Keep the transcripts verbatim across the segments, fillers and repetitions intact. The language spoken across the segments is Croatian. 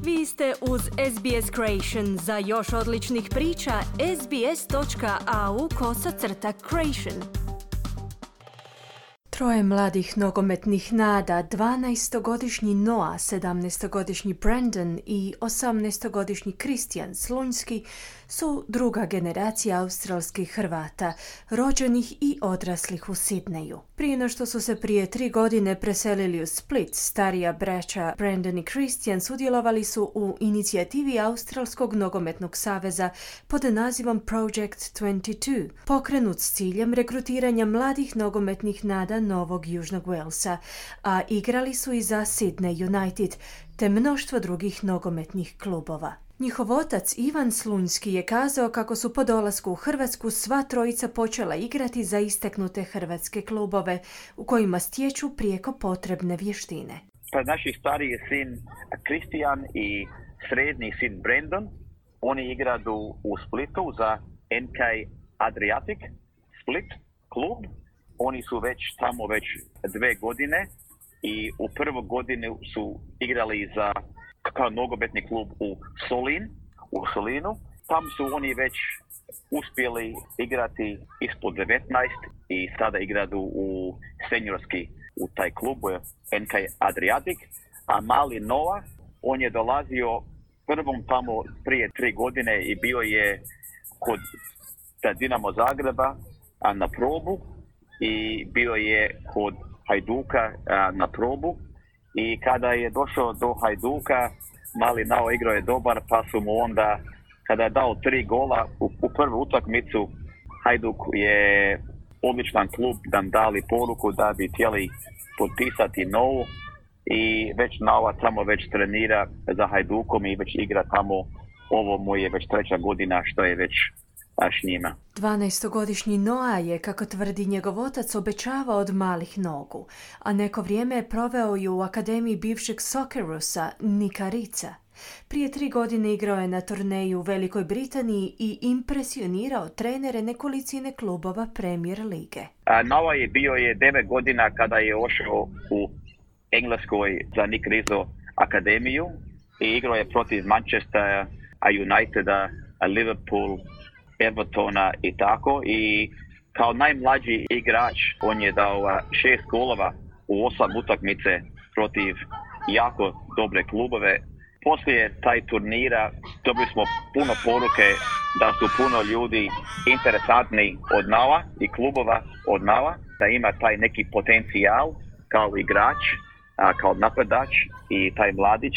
Vi ste uz S B S Creation. Za još odličnih priča, sbs.au kosacrta creation. Troje mladih nogometnih nada, dvanaestogodišnji Noah, sedamnaestogodišnji Brandon i osamnaestogodišnji Kristijan Slunjski su druga generacija australskih Hrvata, rođenih i odraslih u Sidneju. Prije no što su se prije tri godine preselili u Split, starija braća Brandon i Kristijan sudjelovali su u inicijativi Australskog nogometnog saveza pod nazivom Project dvadeset dva, pokrenut s ciljem rekrutiranja mladih nogometnih nada Novog Južnog Walesa, a igrali su i za Sydney United, te mnoštvo drugih nogometnih klubova. Njihov otac Ivan Slunjski je kazao kako su po dolasku u Hrvatsku sva trojica počela igrati za istaknute hrvatske klubove u kojima stječu prijeko potrebne vještine. Pa naši stariji sin Kristijan i srednji sin Brandon, oni igraju u Splitu za N K Adriatic Split klub. Oni su već tamo već dve godine i u prvoj godini su igrali za kao nogometni klub u Solin, u Solinu. Tam su oni već uspjeli igrati ispod devetnaest i sada igraju u seniorski u taj klub, N K Adriatic. A mali Noah, on je dolazio prvom tamo prije tri godine i bio je kod Dinamo Zagreba a na probu i bio je kod Hajduka a, na probu. I kada je došao do Hajduka, mali Nao igrao je dobar, pa su mu onda, kada je dao tri gola u, u prvu utakmicu, Hajduk je odličan klub, da dali poruku da bi htjeli potpisati novu i već Nao tamo već trenira za Hajdukom i već igra tamo. Ovo mu je već treća godina što je već s njima. dvanaestogodišnji Noah je, kako tvrdi njegov otac, obećavao od malih nogu, a neko vrijeme je proveo i u akademiji bivšeg Soccerusa Nika Ritza. Prije tri godine igrao je na turneju u Velikoj Britaniji i impresionirao trenere nekolicine klubova Premier lige. Noah je bio je devet godina kada je ošao u Engleskoj za Nick Rizzo akademiju i igrao je protiv Manchestera, Uniteda, Liverpool, Evertona i tako, i kao najmlađi igrač on je dao šest golova u osam utakmice protiv jako dobre klubove. Poslije taj turnira dobili smo puno poruke da su puno ljudi interesantni od Noah i klubova od Noah, da ima taj neki potencijal kao igrač, a, kao napadač i taj mladić.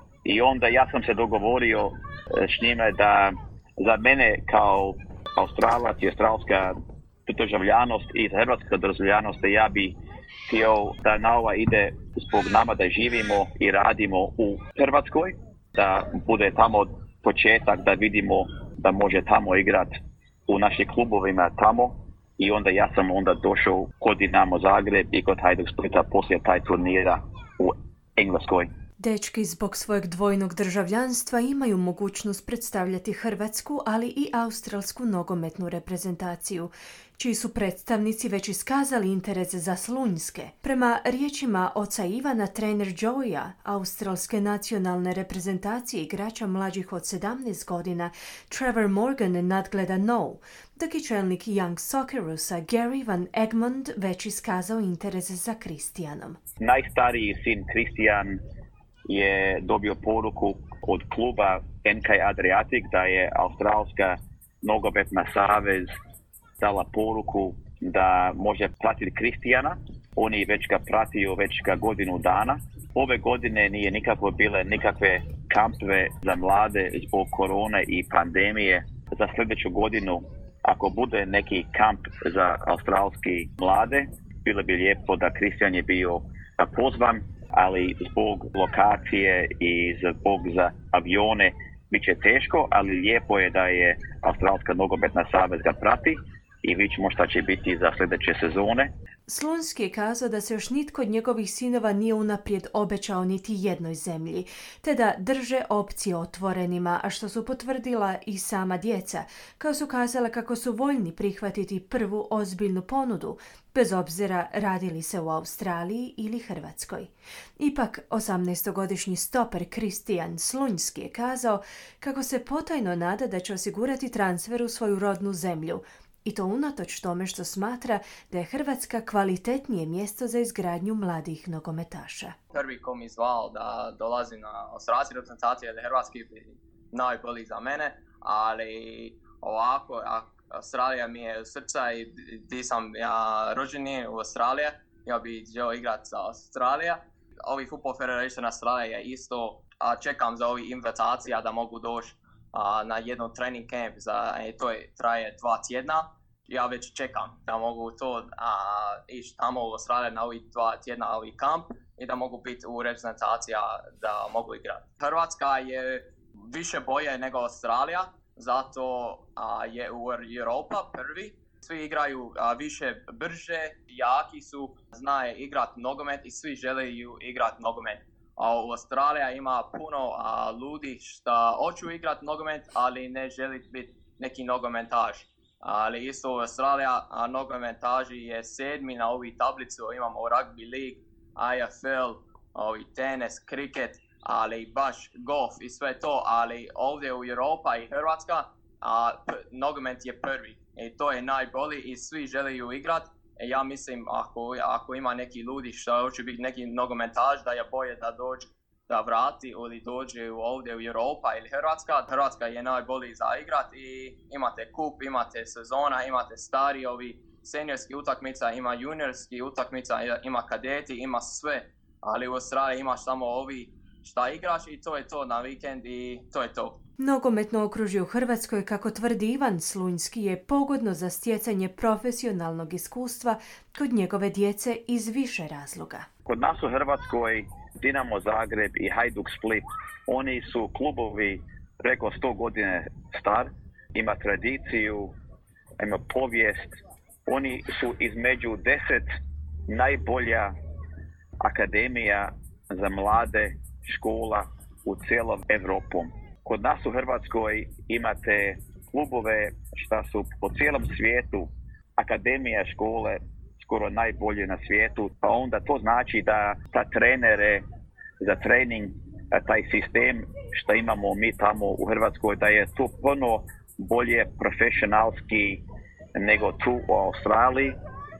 I onda ja sam se dogovorio s njime da za mene kao Australac i australska državljanost i hrvatska državljanost, ja bi htio da Nova ide zbog nama da živimo i radimo u Hrvatskoj, da bude tamo početak, da vidimo da može tamo igrati u našim klubovima tamo. I onda ja sam onda došao kod Dinamo Zagreb i kod Hajduk Splita poslije taj turnira u Engleskoj. Dečki zbog svojeg dvojnog državljanstva imaju mogućnost predstavljati hrvatsku, ali i australsku nogometnu reprezentaciju, čiji su predstavnici već iskazali interes za Slunjske. Prema riječima oca Ivana, trener Joeya, australske nacionalne reprezentacije igrača mlađih od sedamnaest godina, Trevor Morgan nadgleda No, dok je čelnik Young Soccerusa Gary Van Egmond već iskazao interes za Kristijanom. Najstariji sin Kristijan je dobio poruku od kluba N K Adriatic da je Australska nogometna savez dala poruku da može pratiti Kristijana. Oni već ga pratio već ga godinu dana. Ove godine nije nikako bile nikakve kampove za mlade zbog korone i pandemije. Za sljedeću godinu, ako bude neki kamp za australski mlade, bilo bi lijepo da Kristijan je bio pozvan, ali zbog lokacije i zbog za avione bit će teško, ali lijepo je da je Australska nogometna savez ga prati i vidjet ćemo šta će biti za sljedeće sezone. Slunski je kazao da se još nitko od njegovih sinova nije unaprijed obećao niti jednoj zemlji, te da drže opcije otvorenima, a što su potvrdila i sama djeca, kao su kazala kako su voljni prihvatiti prvu ozbiljnu ponudu, bez obzira radili se u Australiji ili Hrvatskoj. Ipak, osamnaestogodišnji stoper Kristijan Slunski je kazao kako se potajno nada da će osigurati transfer u svoju rodnu zemlju, i to unatoč tome što smatra da je Hrvatska kvalitetnije mjesto za izgradnju mladih nogometaša. Prvi ko mi zvao da dolazim na australski reprezentacije ili hrvatski bi najbolji za mene, ali ovako, Australija mi je srca i di sam ja rođeni u Australiji, ja bih želio igrati za Australija. Ovi Football Federation Australija je isto, a čekam za ovi invitacija da mogu doći a, na jedno trening camp, za, e, to je, traje dva tjedna. Ja već čekam da mogu to a, ići tamo u Australiju na ovih dva tjedna ovi kamp i da mogu biti u reprezentacija da mogu igrati. Hrvatska je više bolje nego Australija, zato a, je u Europa prvi. Svi igraju a, više brže, jaki su, znaju igrati nogomet i svi želeju igrati nogomet. A u Australiji ima puno a, ljudi što hoću igrati nogomet, ali ne želi biti neki nogometaš. Ali isto u Australiji a, nogometaži je sedmi na ovoj tablici, imamo rugby league, I F L, ovi tenis, kriket, ali baš golf i sve to, ali ovdje u Europa i Hrvatska a, p- nogomet je prvi i to je najbolji i svi želeju igrati. E, ja mislim ako, ako ima neki ljudi što hoće biti neki nogometaš, da je bolje da dođe da vrati ili dođe ovdje u Europa ili Hrvatska. Hrvatska je najbolji za igrat i imate kup, imate sezona, imate stari ovi seniorski utakmica, ima juniorski utakmica, ima kadeti, ima sve. Ali u Australiji imaš samo ovi šta igraš i to je to na vikend i to je to. Nogometno okružje u Hrvatskoj, kako tvrdi Ivan Slunjski, je pogodno za stjecanje profesionalnog iskustva kod njegove djece iz više razloga. Kod nas u Hrvatskoj Dinamo Zagreb i Hajduk Split, oni su klubovi preko sto godine star, ima tradiciju, ima povijest. Oni su između deset najbolja akademija za mlade škola u cijelom Evropom. Kod nas u Hrvatskoj imate klubove što su po cijelom svijetu, akademija škole skoro najbolje na svijetu, pa onda to znači da ta trenere za trening, taj sistem što imamo mi tamo u Hrvatskoj, da je to puno bolje profesionalski nego tu u Australiji.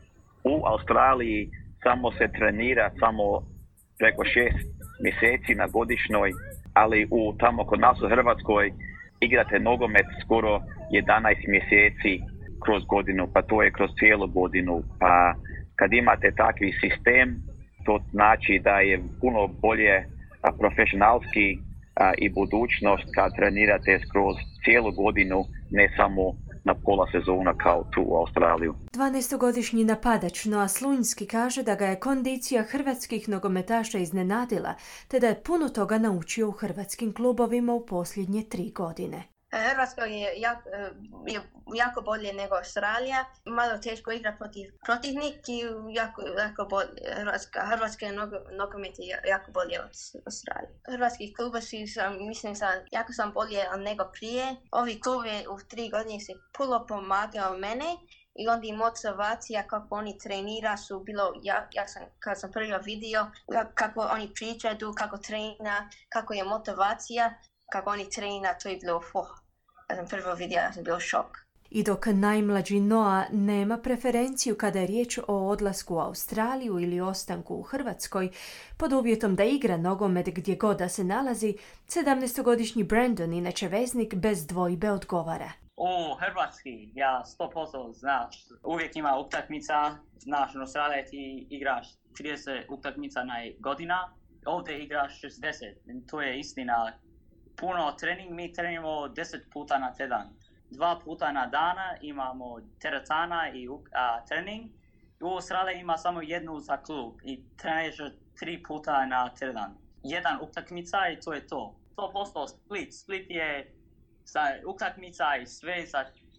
U Australiji samo se trenira samo preko šest mjeseci na godišnjoj, ali u tamo kod nas u Hrvatskoj igrate nogomet skoro jedanaest mjeseci kroz godinu, pa to je kroz cijelu godinu. Pa kad imate takvi sistem, to znači da je puno bolje a, profesionalski a, i budućnost kad trenirate kroz cijelu godinu, ne samo na pola sezona kao tu u Australiju. dvanaestogodišnji napadač Noa Slunjski kaže da ga je kondicija hrvatskih nogometaša iznenadila, te da je puno toga naučio u hrvatskim klubovima u posljednje tri godine. Hrvatska je jako, je jako bolje nego Australija. Malo teško igra protiv protivnik i jako, jako bolje. Hrvatska, Hrvatska je nogo, nogomet je jako bolje od Australije. Hrvatski klubovi sam, mislim, sam, jako sam bolje nego prije. Ovi klubi u tri godine se puno pomagao mene i onda i motivacija kako oni trenira su bilo, ja, ja sam, kad sam prvo vidio kako oni pričaju, kako trenira, kako je motivacija, kako oni trenira, to je bilo fuh. Ja sam prvo vidio, ja sam bio šok. I dok najmlađi Noa nema preferenciju kada je riječ o odlasku u Australiju ili ostanku u Hrvatskoj, pod uvjetom da igra nogomet gdje god da se nalazi, sedamnaestogodišnji Brandon, inače veznik, bez dvojbe odgovara. O, hrvatski, ja sto posto znaš. Uvijek ima utakmica, znaš, u Australiji ti igraš trideset utakmica na godina, ovdje igraš šezdeset, to je istina. Puno trening, mi treniramo deset puta na tjedan. Dva puta na dana imamo teretana i a, trening. U Australiji ima samo jednu za klub i treniraš tri puta na tjedan. Jedan utakmica i to je to. sto posto Split. Split je sa utakmica i sve za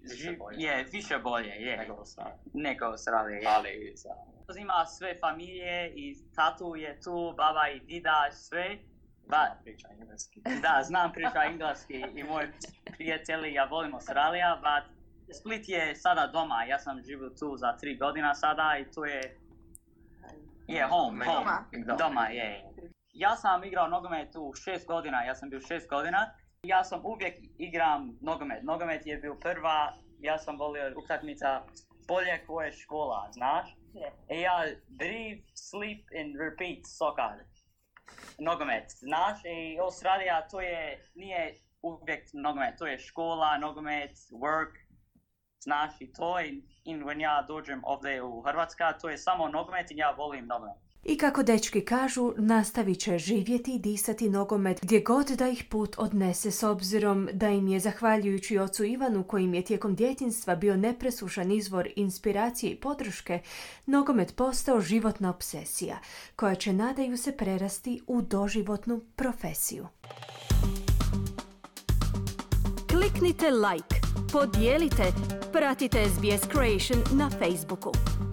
Ži- je više bolje, je. Nego Australija. Nego Australija, je. Ali, za... Ima sve familije i tatu je tu, baba i dida, sve. Ba, priča engleski. da, znam priča engleski i moji prijatelji, ja volim Australija, but Split je sada doma, ja sam živio tu za tri godina sada i tu je, je home, home, Doma. doma je. Ja sam igrao nogomet tu šest godina, ja sam bio šest godina. Ja sam uvijek igram nogomet, nogomet je bio prva, ja sam volio utakmica bolje koje škola, znaš? I ja driv, sleep and repeat soccer. Nogomet, znaš, i Australija to je, nije uvijek nogomet, to je škola, nogomet, work, znaš, i to i, i when ja dođem ovdje u Hrvatska, to je samo nogomet i ja volim nogomet. I kako dečki kažu, nastavit će živjeti i disati nogomet gdje god da ih put odnese, s obzirom da im je, zahvaljujući ocu Ivanu, kojim je tijekom djetinjstva bio nepresušan izvor inspiracije i podrške, nogomet postao životna obsesija, koja će, nadaju se, prerasti u doživotnu profesiju. Kliknite like, podijelite, pratite S B S Creation na Facebooku.